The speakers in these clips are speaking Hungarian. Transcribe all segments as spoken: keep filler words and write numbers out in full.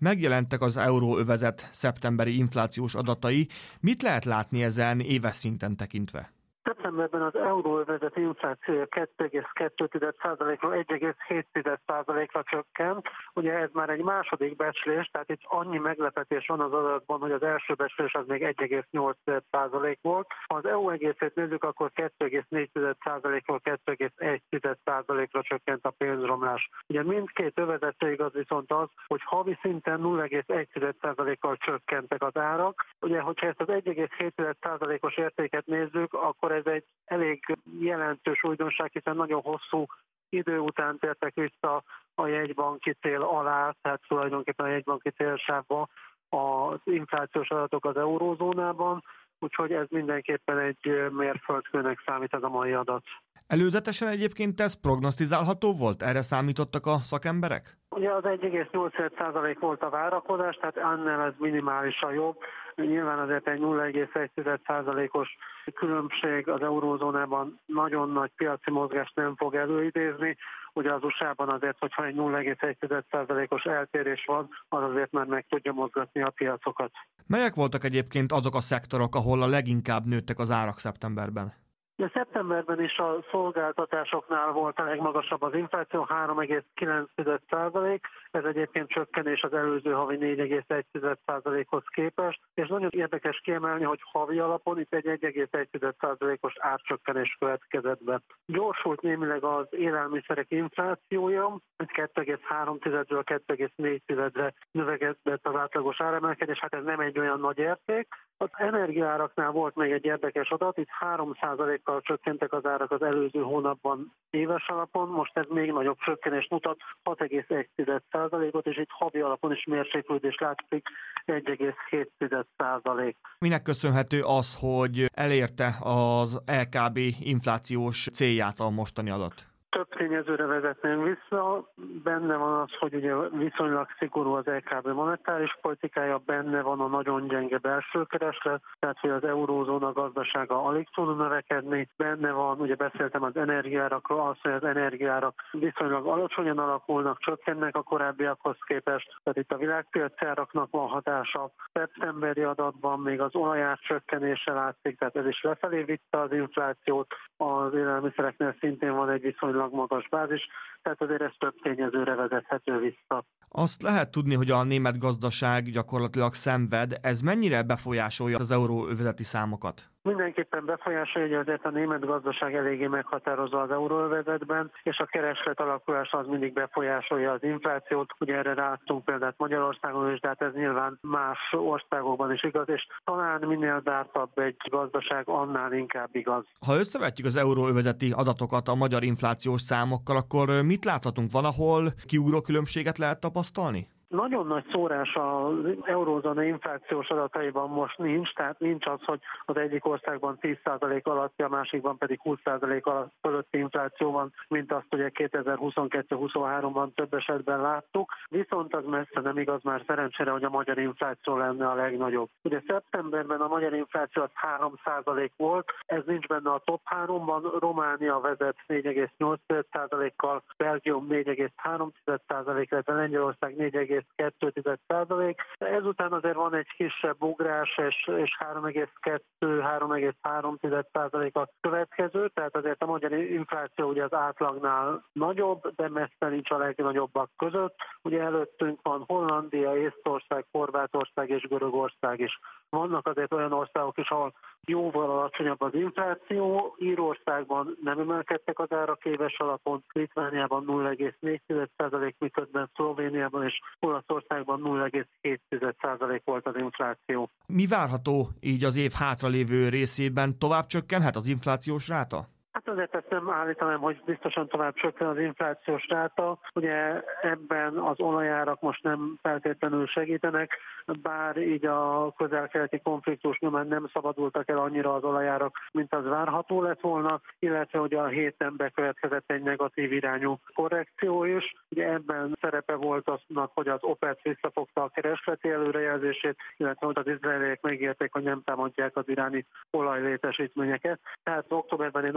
Megjelentek az euróövezet szeptemberi inflációs adatai. Mit lehet látni ezen éves szinten tekintve? Szeptemberben az euróövezet inflációja kettő egész kettő százalékról egy egész hét százalékra csökkent. Ugye ez már egy második becslés, tehát itt annyi meglepetés van az adatban, hogy az első becslés az még egy egész nyolc százalék volt. Ha az é u egészét nézzük, akkor kettő egész négy százalékról kettő egész egy százalékra csökkent a pénzromlás. Ugye mindkét övezetre igaz viszont az, hogy havi szinten nulla egész egy százalékkal csökkentek az árak. Ugye, hogyha ezt az egy egész hét százalékos értéket nézzük, akkor ez egy elég jelentős újdonság, hiszen nagyon hosszú idő után tértek vissza a jegybanki cél alá, tehát tulajdonképpen a jegybanki célsávba az inflációs adatok az eurózónában, úgyhogy ez mindenképpen egy mérföldkőnek számít ez a mai adat. Előzetesen egyébként ez prognosztizálható volt? Erre számítottak a szakemberek? Ugye az egy egész nyolc százalék volt a várakozás, tehát annál ez minimálisan jobb. Nyilván azért egy nulla egész egy százalékos különbség az eurózónában nagyon nagy piaci mozgást nem fog előidézni. Ugye az u es á-ban azért, hogyha egy nulla egész egy százalékos eltérés van, az azért már meg tudja mozgatni a piacokat. Melyek voltak egyébként azok a szektorok, ahol a leginkább nőttek az árak szeptemberben? De szeptemberben is a szolgáltatásoknál volt a legmagasabb az infláció, három egész kilenc százalék, ez egyébként csökkenés az előző havi négy egész egy százalékhoz képest, és nagyon érdekes kiemelni, hogy havi alapon itt egy egy egész egy százalékos árcsökkenés következett be. Gyorsult némileg az élelmiszerek inflációja, egy kettő egész három-ről kettő egész négy-re növekedett az átlagos áremelkedés, hát ez nem egy olyan nagy érték. Az energiaáraknál volt még egy érdekes adat, itt három százalékkal csökkentek az árak az előző hónapban éves alapon, most ez még nagyobb csökkenést mutat, hat egész egy százalékot, és itt havi alapon is mérséklődés látszik, egy egész hét százalék. Minek köszönhető az, hogy elérte az é ká bé inflációs célját a mostani adat? Több tényezőre vezetném vissza. Benne van az, hogy ugye viszonylag szigorú az é ká bé monetáris politikája, benne van a nagyon gyenge belső kereslet, tehát hogy az eurózóna gazdasága alig tud növekedni. Benne van, ugye beszéltem az energiárakról, az, hogy az energiárak viszonylag alacsonyan alakulnak, csökkennek a korábbiakhoz képest, tehát itt a világpiaci áraknak van hatása. Szeptemberi adatban még az olajár csökkenése látszik, tehát ez is lefelé vitte az inflációt. Az élelmiszereknél szintén van egy viszonylag magas bázis, tehát azért ez több tényezőre vezethető vissza. Azt lehet tudni, hogy a német gazdaság gyakorlatilag szenved. Ez mennyire befolyásolja az euróövezeti számokat? Mindenképpen befolyásolja, hogy azért a német gazdaság eléggé meghatározza az euróövezetben, és a kereslet alakulása az mindig befolyásolja az inflációt. Ugye erre láttunk példát Magyarországon is, de hát ez nyilván más országokban is igaz, és talán minél zártabb egy gazdaság, annál inkább igaz. Ha összevetjük az euróövezeti adatokat a magyar inflációs számokkal, akkor mit láthatunk? Van, ahol kiugró különbséget lehet tapasztalni? Nagyon nagy szórás az eurózóna inflációs adataiban most nincs, tehát nincs az, hogy az egyik országban tíz százalék alatti, a másikban pedig húsz százalék alatt fölötti infláció van, mint azt ugye kétezer-huszonkettő-huszonháromban több esetben láttuk. Viszont az messze nem igaz már szerencsére, hogy a magyar infláció lenne a legnagyobb. Ugye szeptemberben a magyar infláció az három százalék volt, ez nincs benne a top háromban, Románia vezet négy egész nyolc százalékkal, Belgium négy egész három százalék, illetve Lengyelország négy egész kettő százalék. Ezután azért van egy kisebb ugrás, és, és három egész kettő - három egész három százalék a következő, tehát azért a magyar infláció ugye az átlagnál nagyobb, de messze nincs a legnagyobbak között. Ugye előttünk van Hollandia, Észtország, Horvátország és Görögország is. Vannak azért olyan országok is, ahol jóval alacsonyabb az infláció, Írországban nem emelkedtek az árak éves alapon, Litvániában nulla egész négy százalék, miközben Szlovéniában és Olaszországban nulla egész hét százalék volt az infláció. Mi várható így az év hátralévő részében? Tovább csökkenhet az inflációs ráta? Hát azért ezt nem állítanám, hogy biztosan tovább csökken az inflációs ráta. Ugye ebben az olajárak most nem feltétlenül segítenek, bár így a közel-keleti konfliktus nyomán nem szabadultak el annyira az olajárak, mint az várható lett volna, illetve hogy a héten bekövetkezett egy negatív irányú korrekció is. Ugye ebben szerepe volt aznak, hogy az OPEC visszafogta a keresleti előrejelzését, illetve hogy az izraeliek megérték, hogy nem támadják az iráni olajlétesítményeket. Tehát októberben én arra számítom,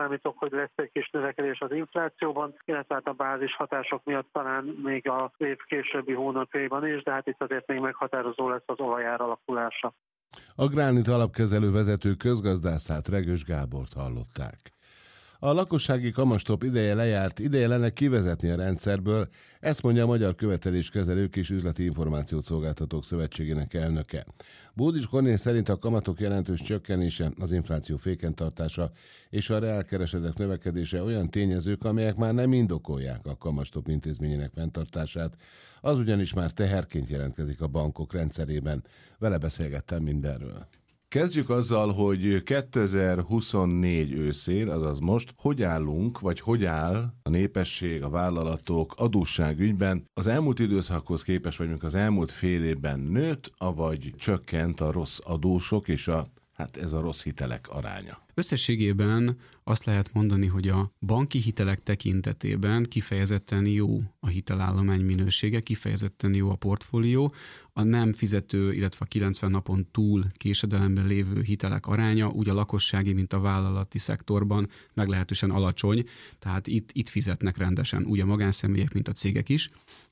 számítok, hogy lesz egy kis növekedés az inflációban, illetve hát a bázis hatások miatt talán még a év későbbi hónapjaiban is, de hát itt azért még meghatározó lesz az olajár alakulása. A Gránit alapkezelő vezető közgazdászát, Regős Gábort hallották. A lakossági kamatstop ideje lejárt, ideje lenne kivezetni a rendszerből, ezt mondja a Magyar Követeléskezelők és Üzleti Információt Szolgáltatók Szövetségének elnöke. Bódis Kornél szerint a kamatok jelentős csökkenése, az infláció féken tartása és a reálkeresetek növekedése olyan tényezők, amelyek már nem indokolják a kamatstop intézményének fenntartását, az ugyanis már teherként jelentkezik a bankok rendszerében. Vele beszélgettem mindenről. Kezdjük azzal, hogy kétezer-huszonnégy őszén, azaz most, hogy állunk, vagy hogy áll a népesség, a vállalatok adósságügyben. Az elmúlt időszakhoz képest, vagy mondjuk az elmúlt fél évben nőtt, avagy csökkent a rossz adósok és a, hát ez a rossz hitelek aránya. Összességében azt lehet mondani, hogy a banki hitelek tekintetében kifejezetten jó a hitelállomány minősége, kifejezetten jó a portfólió, a nem fizető, illetve a kilencven napon túl késedelemben lévő hitelek aránya úgy a lakossági, mint a vállalati szektorban meglehetősen alacsony, tehát itt, itt fizetnek rendesen úgy a magánszemélyek, mint a cégek is.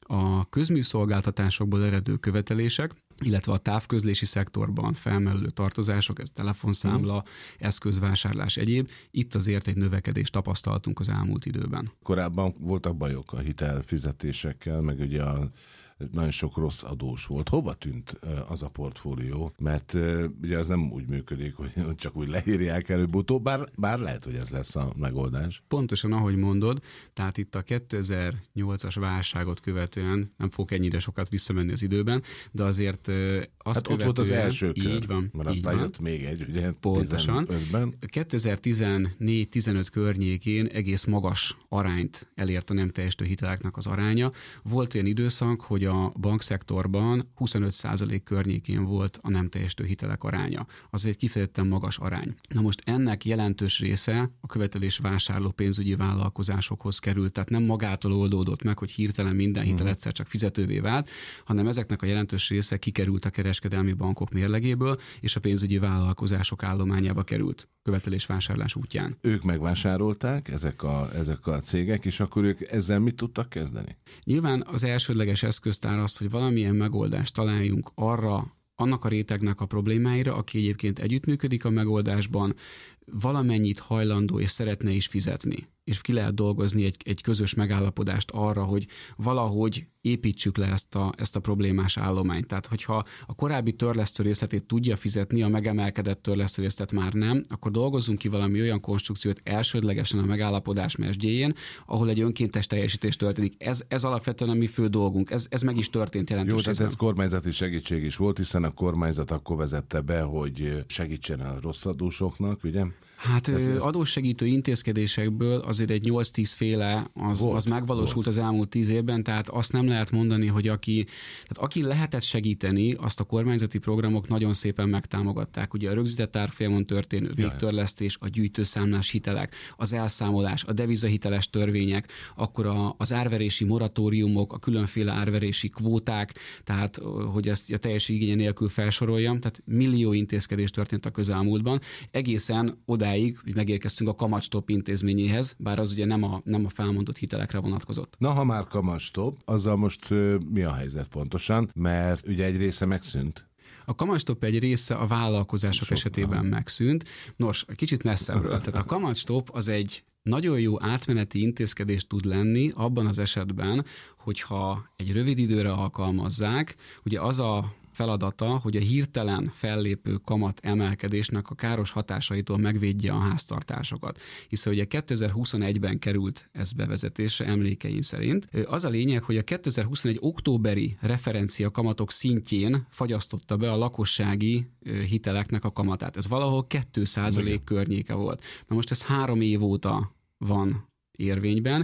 A közműszolgáltatásokból eredő követelések, illetve a távközlési szektorban felmerülő tartozások, ez telefonszámla, eszközvásárlás, egyéb, itt azért egy növekedést tapasztaltunk az elmúlt időben. Korábban voltak bajok a hitelfizetésekkel, meg ugye a nagyon sok rossz adós volt. Hova tűnt az a portfólió? Mert ugye az nem úgy működik, hogy csak úgy leírják előbb-utóbb, bár, bár lehet, hogy ez lesz a megoldás. Pontosan ahogy mondod, tehát itt a kétezer-nyolcas válságot követően, nem fog ennyire sokat visszamenni az időben, de azért azt hát követően... ott volt az első kör, így van, mert aztán jött még egy, ugye pontosan. tizenötben. kétezer-tizennégy tizenöt környékén egész magas arányt elért a nem teljesítő hiteleknek az aránya. Volt olyan időszak, hogy a bankszektorban huszonöt százalék környékén volt a nem teljesítő hitelek aránya. Az egy kifejezetten magas arány. Na most ennek jelentős része a követelés vásárló pénzügyi vállalkozásokhoz került, tehát nem magától oldódott meg, hogy hirtelen minden hitel egyszer csak fizetővé vált, hanem ezeknek a jelentős része kikerült a kereskedelmi bankok mérlegéből, és a pénzügyi vállalkozások állományába került követelés vásárlás útján. Ők megvásárolták, ezek a, ezek a cégek, és akkor ők ezzel mit tudtak kezdeni? Nyilván az elsődleges eszköztár az, hogy valamilyen megoldást találjunk arra, annak a rétegnek a problémáira, aki egyébként együttműködik a megoldásban, valamennyit hajlandó és szeretne is fizetni. És ki lehet dolgozni egy, egy közös megállapodást arra, hogy valahogy építsük le ezt a, ezt a problémás állományt. Tehát, hogyha a korábbi törlesztő részletét tudja fizetni, a megemelkedett törlesztő részletet már nem, akkor dolgozzunk ki valami olyan konstrukciót elsődlegesen a megállapodás mesdjéjén, ahol egy önkéntes teljesítés történik. Ez, ez alapvetően a mi fő dolgunk. Ez, ez meg is történt jelentős Jó, tehát részben. ez kormányzati segítség is volt, hiszen a kormányzat akkor vezette be, hogy segítsen a rossz adósoknak, ugye? Hát ez, ez... adóssegítő intézkedésekből azért egy nyolc-tíz féle az, volt, az megvalósult volt. Az elmúlt tíz évben, tehát azt nem lehet mondani, hogy aki, tehát aki lehetett segíteni, azt a kormányzati programok nagyon szépen megtámogatták. Ugye a rögzített árfolyamon történő végtörlesztés, a gyűjtőszámlás hitelek, az elszámolás, a devizahiteles törvények, akkor a, az árverési moratóriumok, a különféle árverési kvóták, tehát hogy ezt a teljes igénye nélkül felsoroljam, tehát millió intézkedés történt a közelmúltban, egészen oda hogy megérkeztünk a kamatstop intézményéhez, bár az ugye nem a, nem a felmondott hitelekre vonatkozott. Na, ha már kamatstop, azzal most uh, mi a helyzet pontosan? Mert ugye egy része megszűnt. A kamatstop egy része a vállalkozások Sok, esetében aha. megszűnt. Nos, kicsit messzebbről. Tehát a kamatstop az egy nagyon jó átmeneti intézkedés tud lenni abban az esetben, hogyha egy rövid időre alkalmazzák, ugye az a feladata, hogy a hirtelen fellépő kamat emelkedésnek a káros hatásaitól megvédje a háztartásokat. Hiszen ugye kétezer-huszonegyben került ez bevezetésre emlékeim szerint. Az a lényeg, hogy a kétezer-huszonegy októberi referencia kamatok szintjén fagyasztotta be a lakossági hiteleknek a kamatát. Ez valahol két százalék környéke volt. Na most ez három év óta van érvényben.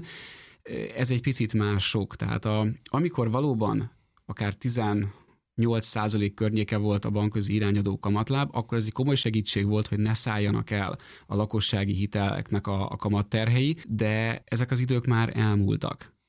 Ez egy picit más sok. Tehát a, amikor valóban akár tizennyolc százalék környéke volt a bankközi irányadó kamatláb, akkor ez egy komoly segítség volt, hogy ne szálljanak el a lakossági hiteleknek a, a kamatterhei, de ezek az idők már elmúltak.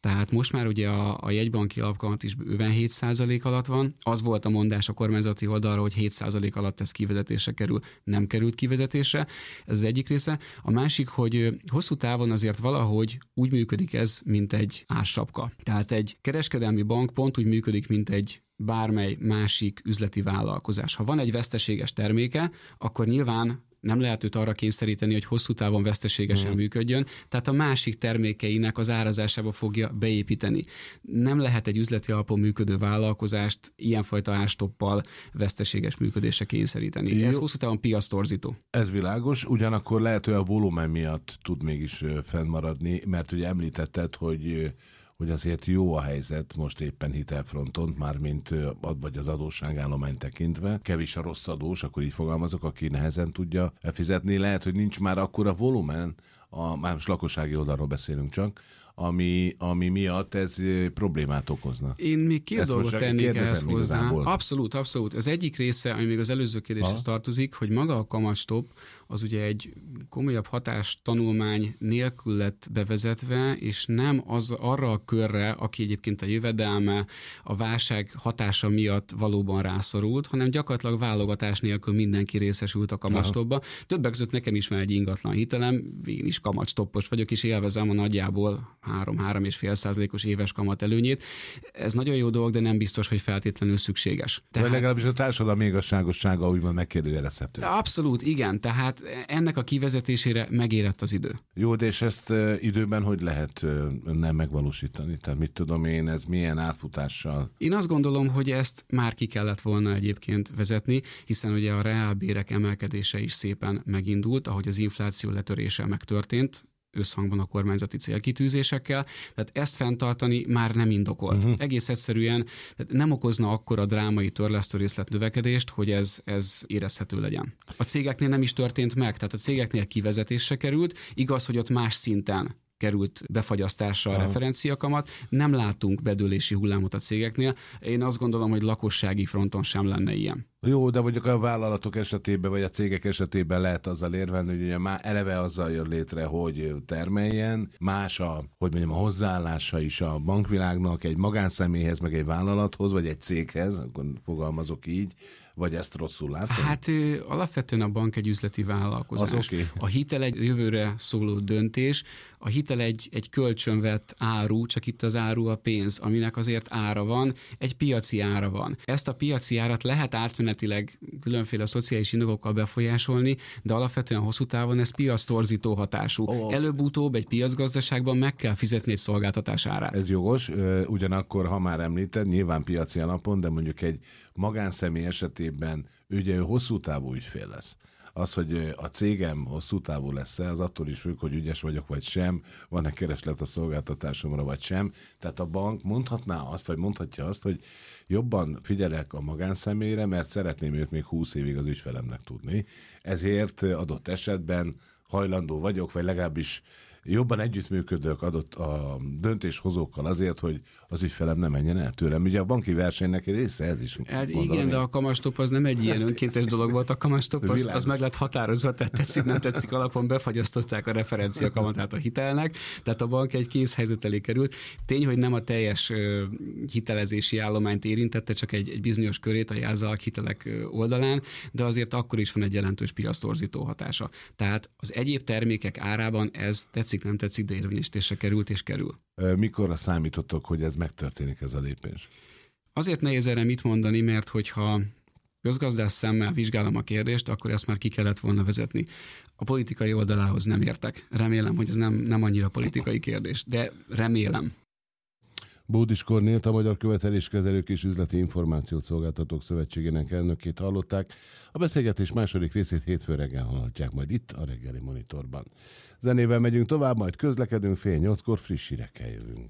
Tehát most már ugye a, a jegybanki alapkamat is bőven hét százalék alatt van. Az volt a mondás a kormányzati oldalra, hogy hét százalék alatt ez kivezetésre kerül, nem került kivezetésre. Ez az egyik része. A másik, hogy hosszú távon azért valahogy úgy működik ez, mint egy ársapka. Tehát egy kereskedelmi bank pont úgy működik, mint egy bármely másik üzleti vállalkozás. Ha van egy veszteséges terméke, akkor nyilván nem lehet őt arra kényszeríteni, hogy hosszú távon veszteségesen mm. működjön, tehát a másik termékeinek az árazásába fogja beépíteni. Nem lehet egy üzleti alapon működő vállalkozást ilyenfajta árstoppal veszteséges működésre kényszeríteni. Jó. Ez hosszú távon piasztorzító. Ez világos, ugyanakkor lehet, hogy a volumen miatt tud mégis fennmaradni, mert ugye említetted, hogy hogy azért jó a helyzet most éppen hitelfronton, mármint vagy az adósságállomány tekintve. Kevés a rossz adós, akkor így fogalmazok, aki nehezen tudja fizetni. Lehet, hogy nincs már akkora volumen, a, már most lakossági oldalról beszélünk csak, ami, ami miatt ez problémát okozna. Én még két Ezt dolgot tennék ehhez hozzá. Igazából. Abszolút, abszolút. Az egyik része, ami még az előző kérdéshez tartozik, hogy maga a kamatstop az ugye egy komolyabb hatástanulmány nélkül lett bevezetve, és nem az arra a körre, aki egyébként a jövedelme, a válság hatása miatt valóban rászorult, hanem gyakorlatilag válogatás nélkül mindenki részesült a kamatstopba. Többek között nekem is van egy ingatlan hitelem, én is kamatstoppos vagyok, és élvezem a nagyjából három-három és fél százalékos éves kamat előnyét. Ez nagyon jó dolog, de nem biztos, hogy feltétlenül szükséges. Tehát... Vagy legalábbis a társadalmi igazságossága úgymond megkérdőjelezhető. Abszolút, igen. Tehát ennek a kivezetésére megérett az idő. Jó, de és ezt időben hogy lehet nem megvalósítani? Tehát mit tudom én, ez milyen átfutással? Én azt gondolom, hogy ezt már ki kellett volna egyébként vezetni, hiszen ugye a reálbérek emelkedése is szépen megindult, ahogy az infláció letörése megtörtént, összhangban a kormányzati célkitűzésekkel, tehát ezt fenntartani már nem indokolt. Uh-huh. Egész egyszerűen nem okozna akkora drámai törlesztő részlet növekedést, hogy ez, ez érezhető legyen. A cégeknél nem is történt meg, tehát a cégeknél kivezetésre került, igaz, hogy ott más szinten került befagyasztásra a referenciakamat. Nem látunk bedőlési hullámot a cégeknél. Én azt gondolom, hogy lakossági fronton sem lenne ilyen. Jó, de mondjuk a vállalatok esetében, vagy a cégek esetében lehet azzal érvelni, hogy ugye már eleve azzal jön létre, hogy termeljen. Más a, hogy mondjam, a hozzáállása is a bankvilágnak egy magánszemélyhez, meg egy vállalathoz, vagy egy céghez, akkor fogalmazok így, vagy ezt rosszul látom? Hát alapvetően a bank egy üzleti vállalkozás. Az okay. A hitel egy jövőre szóló döntés, a hitel egy, egy kölcsönvett áru, csak itt az áru a pénz, aminek azért ára van, egy piaci ára van. Ezt a piaci árat lehet átmenetileg különféle szociális indokokkal befolyásolni, de alapvetően hosszú távon ez piasztorzító hatású. Oh. Előbb-utóbb egy piacgazdaságban meg kell fizetni egy szolgáltatás árát. Ez jogos, ugyanakkor, ha már említed, nyilván piaci alapon, de mondjuk egy magánszemély esetében ugye ő hosszú távú ügyfél lesz. Az, hogy a cégem hosszú távú lesz-e, az attól is függ, hogy ügyes vagyok vagy sem, van-e kereslet a szolgáltatásomra vagy sem. Tehát a bank mondhatná azt, vagy mondhatja azt, hogy jobban figyelek a magánszemélyre, mert szeretném őt még húsz évig az ügyfelemnek tudni. Ezért adott esetben hajlandó vagyok, vagy legalábbis jobban együttműködök adott a döntéshozókkal azért, hogy az ügyfelem nem menjen el tőlem. Ugye a banki versenynek egy része ez is. Hát igen, én. De a kamatstop az nem egy ilyen önkéntes dolog volt. A kamatstop az, az meg lett határozva, tehát tetszik, nem tetszik alapon befagyasztották a referencia kamatát a hitelnek, tehát a bank egy készhelyzet elé került. Tény, hogy nem a teljes uh, hitelezési állományt érintette, csak egy, egy bizonyos körét a jelzálog hitelek oldalán, de azért akkor is van egy jelentős piasztorzító hatása. Tehát az egyéb termékek árában ez tetszik, nem tetszik, de érvényesítésre került és kerül. Mikorra számítottok, hogy ez megtörténik, ez a lépés? Azért nehéz erre mit mondani, mert hogyha közgazdász szemmel vizsgálom a kérdést, akkor ezt már ki kellett volna vezetni. A politikai oldalához nem értek. Remélem, hogy ez nem, nem annyira politikai kérdés, de remélem. Bódis Kornélt, a Magyar Követeléskezelők és Üzleti Információt Szolgáltatók Szövetségének elnökét hallották. A beszélgetés második részét hétfő reggel hallhatják majd itt a reggeli monitorban. Zenével megyünk tovább, majd közlekedünk, fél nyolckor friss hírekkel jövünk.